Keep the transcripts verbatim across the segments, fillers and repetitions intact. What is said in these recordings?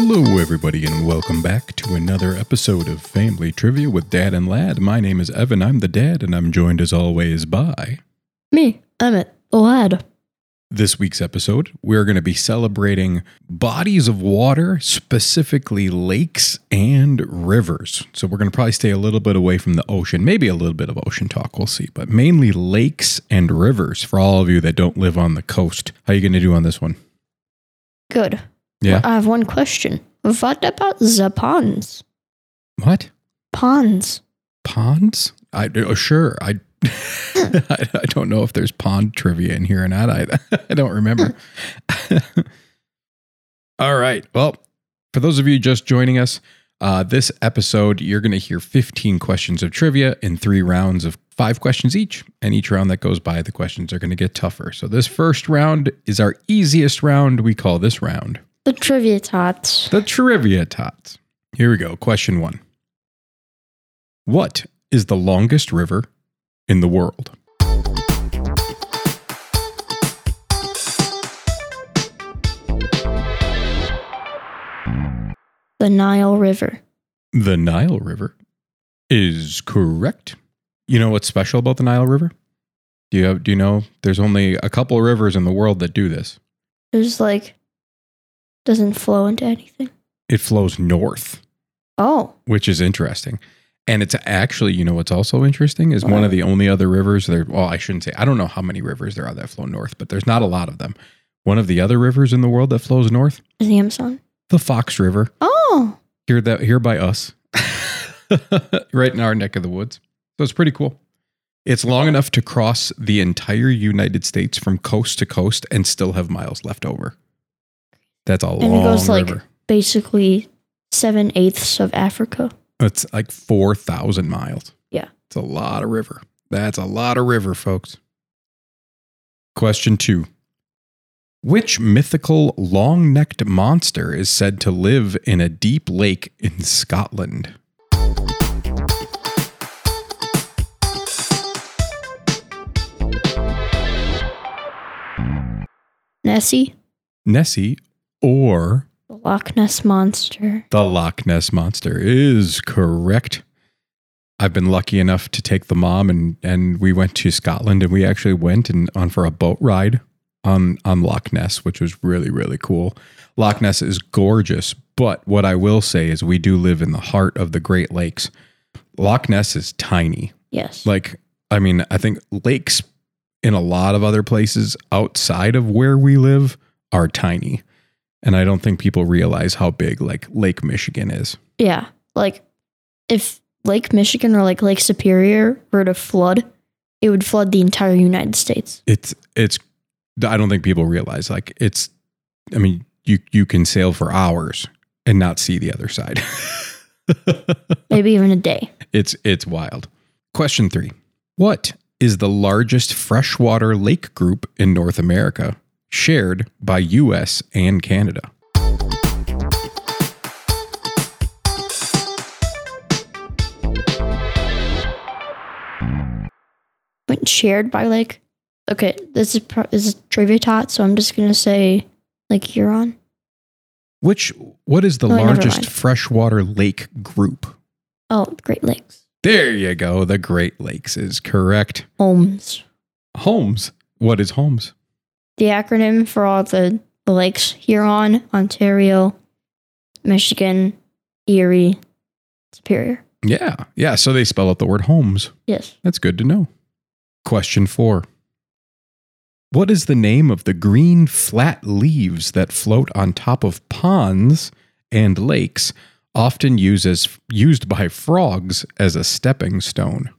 Hello, everybody, and welcome back to another episode of Family Trivia with Dad and Lad. My name is Evan. I'm the dad, and I'm joined as always by me, Emmett, the lad. This week's episode, we're going to be celebrating bodies of water, specifically lakes and rivers. So we're going to probably stay a little bit away from the ocean, maybe a little bit of ocean talk, we'll see, but mainly lakes and rivers for all of you that don't live on the coast. How are you going to do on this one? Good. Yeah. Well, I have one question. What about the ponds? What? Ponds. Ponds? I oh, sure. I, I I don't know if there's pond trivia in here or not. I I don't remember. All right. Well, for those of you just joining us, uh, this episode you're going to hear fifteen questions of trivia in three rounds of five questions each, and each round that goes by, the questions are going to get tougher. So this first round is our easiest round. We call this round The Trivia Tots. The Trivia Tots. Here we go. Question one. What is the longest river in the world? The Nile River. The Nile River is correct. You know what's special about the Nile River? Do you have, do you know there's only a couple of rivers in the world that do this? There's like, doesn't flow into anything. It flows north, Oh, which is interesting. And it's actually, you know what's also interesting is one of the only other rivers there. Well, I shouldn't say, I don't know how many rivers there are that flow north, but there's not a lot of them. One of the other rivers in the world that flows north, is the Amazon? the Fox River, Oh, here that here by us, right in our neck of the woods. So it's pretty cool. It's long enough to cross the entire United States from coast to coast and still have miles left over. That's a and long it goes like river. basically seven eighths of Africa. It's like four thousand miles. Yeah. It's a lot of river. That's a lot of river, folks. Question two. Which mythical long-necked monster is said to live in a deep lake in Scotland? Nessie, Nessie or the Loch Ness Monster. the Loch Ness Monster is correct. I've been lucky enough to take the mom and, and we went to Scotland and we actually went and on for a boat ride on, on Loch Ness, which was really, really cool. Loch Ness is gorgeous, but what I will say is we do live in the heart of the Great Lakes. Loch Ness is tiny. Yes. Like, I mean, I think lakes in a lot of other places outside of where we live are tiny. And I don't think people realize how big like Lake Michigan is. Yeah. Like if Lake Michigan or like Lake Superior were to flood, it would flood the entire United States. It's, it's, I don't think people realize like it's, I mean, you, you can sail for hours and not see the other side. Maybe even a day. It's, it's wild. Question three. What is the largest freshwater lake group in North America, shared by U S and Canada? Went shared by like, okay, this is pro- this is trivia tot, so I'm just gonna say like Huron. Which, what is the Oh, never largest mind. freshwater lake group? Oh, Great Lakes. There you go. The Great Lakes is correct. Holmes. Holmes. What is Holmes? The acronym for all the, the lakes: Huron, Ontario, Michigan, Erie, Superior. Yeah. Yeah. So they spell out the word Holmes. Yes. That's good to know. Question four. What is the name of the green flat leaves that float on top of ponds and lakes, often used as used by frogs as a stepping stone?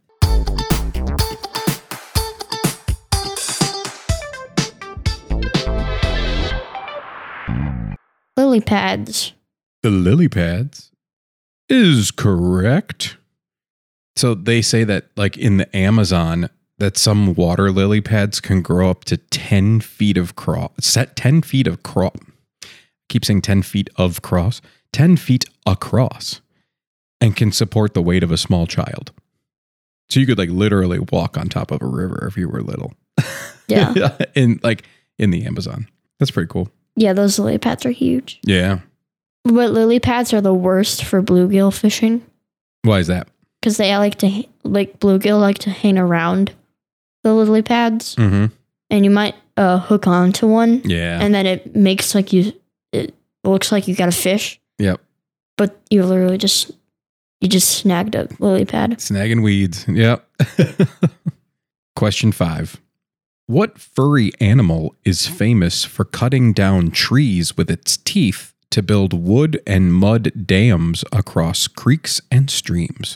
Lily pads. The lily pads is correct. So they say that like in the Amazon, that some water lily pads can grow up to ten feet of cross, set ten feet of cross. Keep saying ten feet of cross, ten feet across, and can support the weight of a small child. So you could like literally walk on top of a river if you were little. Yeah. in like in the Amazon. That's pretty cool. Yeah, those lily pads are huge. Yeah. But lily pads are the worst for bluegill fishing Why is that? because they like to like bluegill like to hang around the lily pads, Mm-hmm. and you might uh, hook onto one, Yeah. and then it makes like you. It looks like you got a fish, Yep. but you literally just you just snagged a lily pad. Snagging weeds. Yep. Question five. What furry animal is famous for cutting down trees with its teeth to build wood and mud dams across creeks and streams?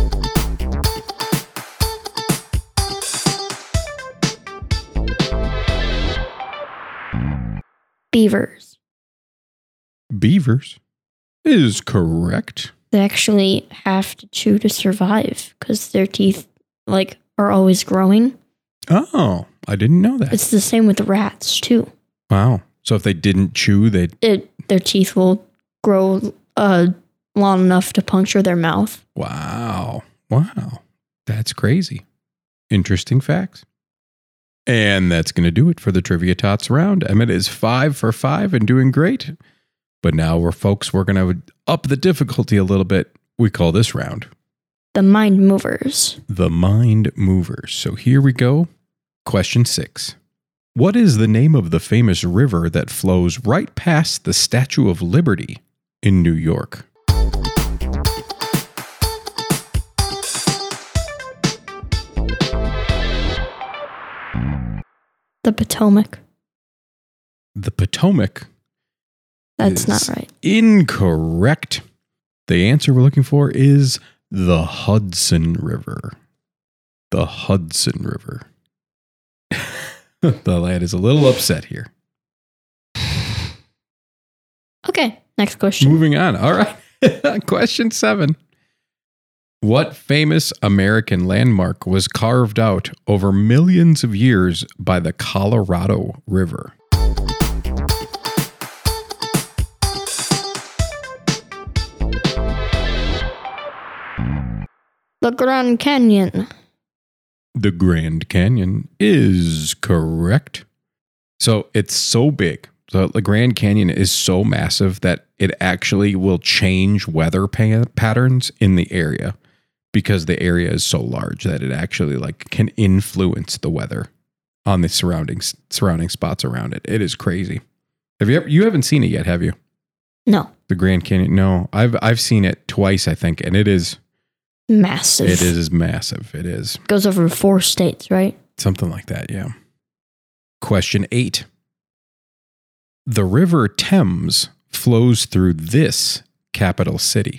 Beavers. Beavers is correct. They actually have to chew to survive because their teeth like are always growing. Oh, I didn't know that. It's the same with rats too. Wow. So if they didn't chew, they'd. It their teeth will grow uh, long enough to puncture their mouth. Wow. Wow. That's crazy. Interesting facts. And that's going to do it for the Trivia Tots round. Emmett is five for five and doing great. But now we're folks, we're going to up the difficulty a little bit. We call this round The Mind Movers. the Mind Movers. So here we go. Question six. What is the name of the famous river that flows right past the Statue of Liberty in New York? The Potomac. The Potomac. That's is not right. Incorrect. The answer we're looking for is the Hudson River. The Hudson River. The lad is a little upset here. Okay, next question. Moving on. All right. Question seven. What famous American landmark was carved out over millions of years by the Colorado River? The Grand Canyon. The Grand Canyon is correct. So it's so big. So the Grand Canyon is so massive that it actually will change weather pa- patterns in the area because the area is so large that it actually like can influence the weather on the surrounding surrounding spots around it. It is crazy. Have you ever, you haven't seen it yet, have you? No, The Grand Canyon? No, I've I've seen it twice, I think, and it is massive. it is massive. It is. Goes over four states, right? Something like that, yeah. Question eight. The River Thames flows through this capital city.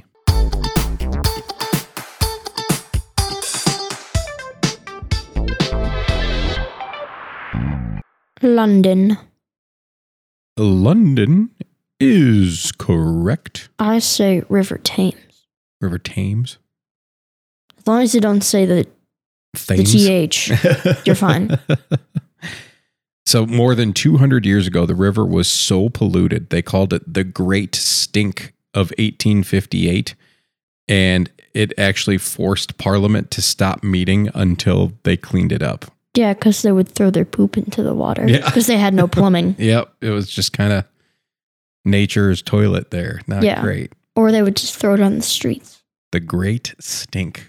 London. London is correct. I say River Thames. River Thames. As long as you don't say the, the Thames. T H, you're fine. So more than two hundred years ago, the river was so polluted, they called it the Great Stink of eighteen fifty-eight. And it actually forced Parliament to stop meeting until they cleaned it up. Yeah, because they would throw their poop into the water. Yeah. Because they had no plumbing. Yep. It was just kind of nature's toilet there. Not Yeah. great. Or they would just throw it on the streets. The Great Stink.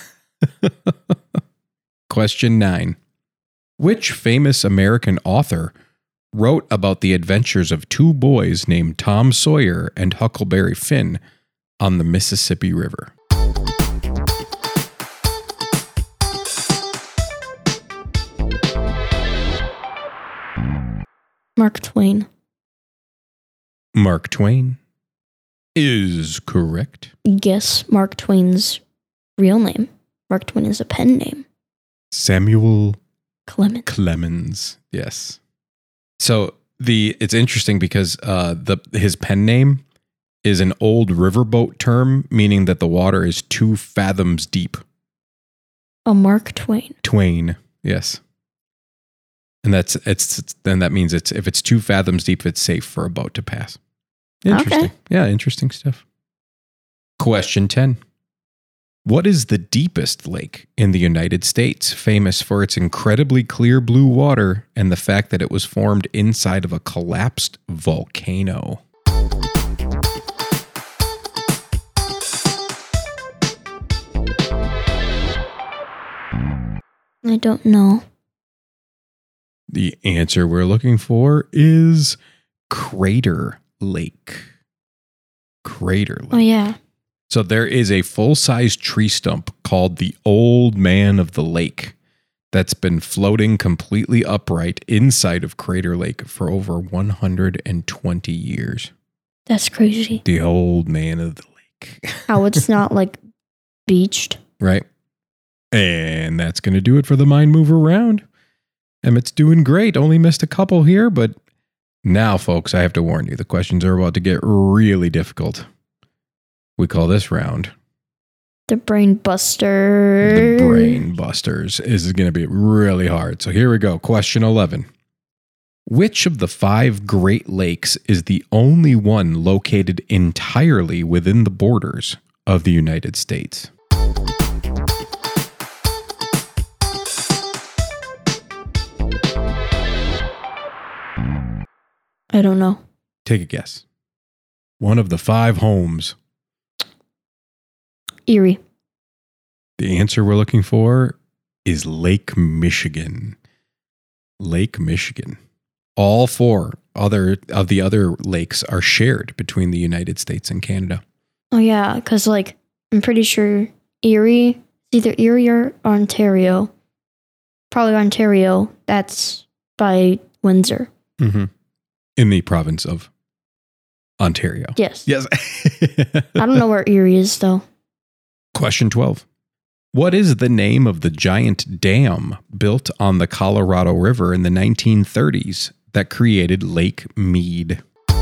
Question nine. Which famous American author wrote about the adventures of two boys named Tom Sawyer and Huckleberry Finn on the Mississippi River? Mark Twain. Mark Twain is correct. Guess Mark Twain's real name. Mark Twain is a pen name. Samuel Clemens. Clemens. Yes. So the it's interesting because uh, the his pen name is an old riverboat term, meaning that the water is two fathoms deep. Oh, Mark Twain. Twain. Yes. And that's it's, it's then that means it's if it's two fathoms deep, it's safe for a boat to pass. Interesting. Okay. Yeah, interesting stuff. Question ten. What is the deepest lake in the United States, famous for its incredibly clear blue water and the fact that it was formed inside of a collapsed volcano? I don't know. The answer we're looking for is Crater Lake. Crater Lake. Oh, yeah. So there is a full-size tree stump called the Old Man of the Lake that's been floating completely upright inside of Crater Lake for over one hundred twenty years. That's crazy. The Old Man of the Lake. How it's not like beached. Right. And that's going to do it for the Mind Mover round. Emmett's doing great. Only missed a couple here, but now, folks, I have to warn you, the questions are about to get really difficult. We call this round The Brain Buster. the Brain Busters. This is going to be really hard. So here we go. Question eleven. Which of the five Great Lakes is the only one located entirely within the borders of the United States? I don't know. Take a guess. One of the five homes. Erie. The answer we're looking for is Lake Michigan. Lake Michigan. All four other of the other lakes are shared between the United States and Canada. Oh, yeah. Because, like, I'm pretty sure Erie, either Erie or Ontario. Probably Ontario. That's by Windsor. Mm-hmm. In the province of Ontario. Yes. Yes. I don't know where Erie is, though. Question twelve. What is the name of the giant dam built on the Colorado River in the nineteen thirties that created Lake Mead?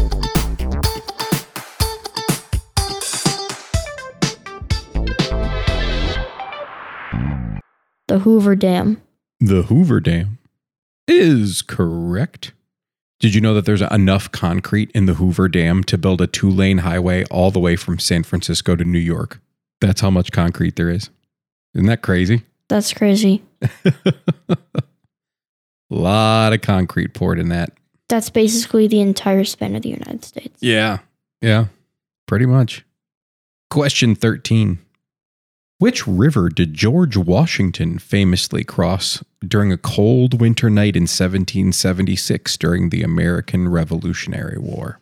The Hoover Dam. The Hoover Dam is correct. Did you know that there's enough concrete in the Hoover Dam to build a two-lane highway all the way from San Francisco to New York? That's how much concrete there is. Isn't that crazy? That's crazy. A lot of concrete poured in that. That's basically the entire span of the United States. Yeah. Yeah. Pretty much. Question thirteen. Which river did George Washington famously cross during a cold winter night in seventeen seventy-six during the American Revolutionary War?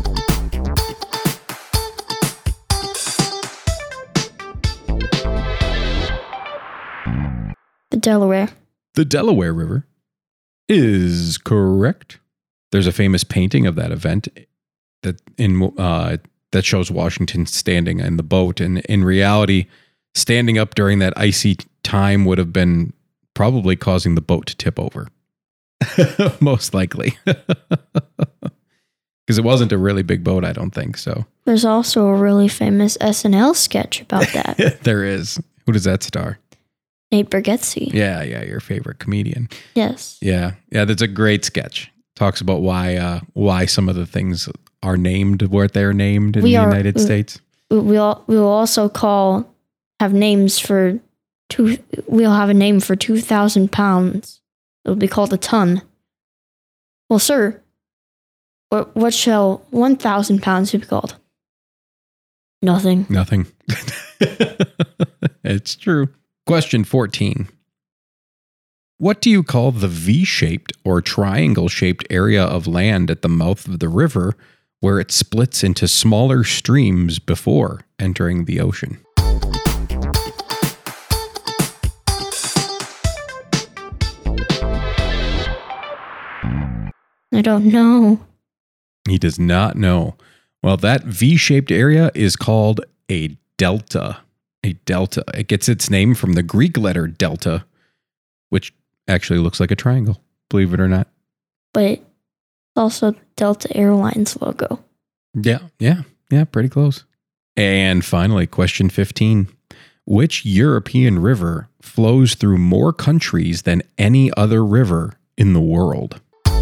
The Delaware. The Delaware River is correct. There's a famous painting of that event that in uh, that shows Washington standing in the boat, and in reality, standing up during that icy time would have been probably causing the boat to tip over. Most likely. Because it wasn't a really big boat, I don't think so. There's also a really famous S N L sketch about that. There is. Who does that star? Nate Bargatze. Yeah, yeah, your favorite comedian. Yes. Yeah, yeah, that's a great sketch. Talks about why uh, why some of the things are named where they're named in We the are- United we- States. We'll we'll also call have names for two. We'll have a name for two thousand pounds. It'll be called a ton. Well, sir, what what shall one thousand pounds be called? Nothing. Nothing. It's true. Question fourteen. What do you call the V-shaped or triangle-shaped area of land at the mouth of the river where it splits into smaller streams before entering the ocean? I don't know. He does not know. Well, that V-shaped area is called a delta. A delta. It gets its name from the Greek letter delta, which actually looks like a triangle, believe it or not. But it's also Delta Airlines logo. Yeah, yeah, yeah, pretty close. And finally, question fifteen. Which European river flows through more countries than any other river in the world?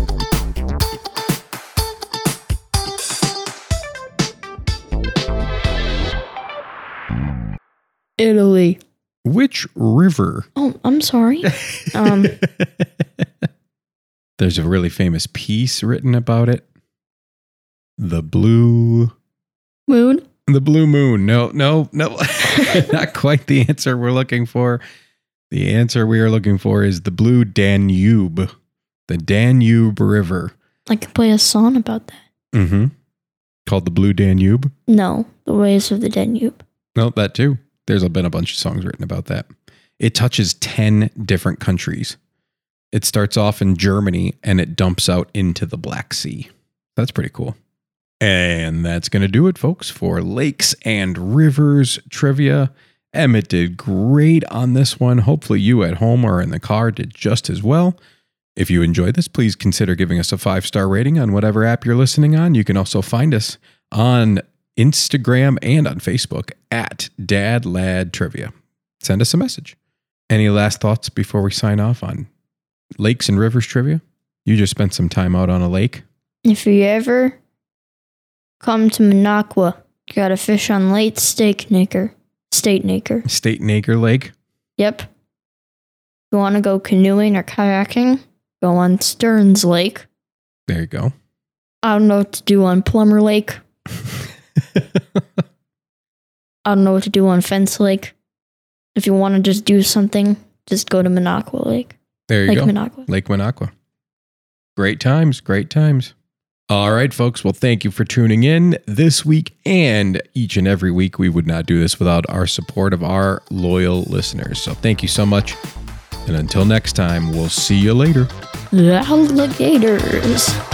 Italy. Which river? Oh, I'm sorry. Um, There's a really famous piece written about it. The Blue... Moon. The Blue Moon. No, no, no. Not quite the answer we're looking for. The answer we are looking for is the Blue Danube. The Danube River. I could play a song about that. Mm-hmm. Called the Blue Danube? No, the waves of the Danube. No, that too. There's been a bunch of songs written about that. It touches ten different countries. It starts off in Germany and it dumps out into the Black Sea. That's pretty cool. And that's going to do it, folks, for Lakes and Rivers trivia. Emmett did great on this one. Hopefully you at home or in the car did just as well. If you enjoyed this, please consider giving us a five-star rating on whatever app you're listening on. You can also find us on Instagram and on Facebook at Dad Lad Trivia. Send us a message. Any last thoughts before we sign off on Lakes and Rivers trivia? You just spent some time out on a lake. If you ever come to Minocqua, you gotta fish on Lake State Naker. State Naker. State Naker Lake? Yep. If you want to go canoeing or kayaking, go on Stearns Lake. There you go. I don't know what to do on Plumber Lake. I don't know what to do on Fence Lake. If you want to just do something, just go to Minocqua Lake. There you Lake go. Minocqua. Lake Minocqua. Great times, great times. All right, folks. Well, thank you for tuning in this week and each and every week. We would not do this without our support of our loyal listeners. So thank you so much. And until next time, we'll see you later. The alligators.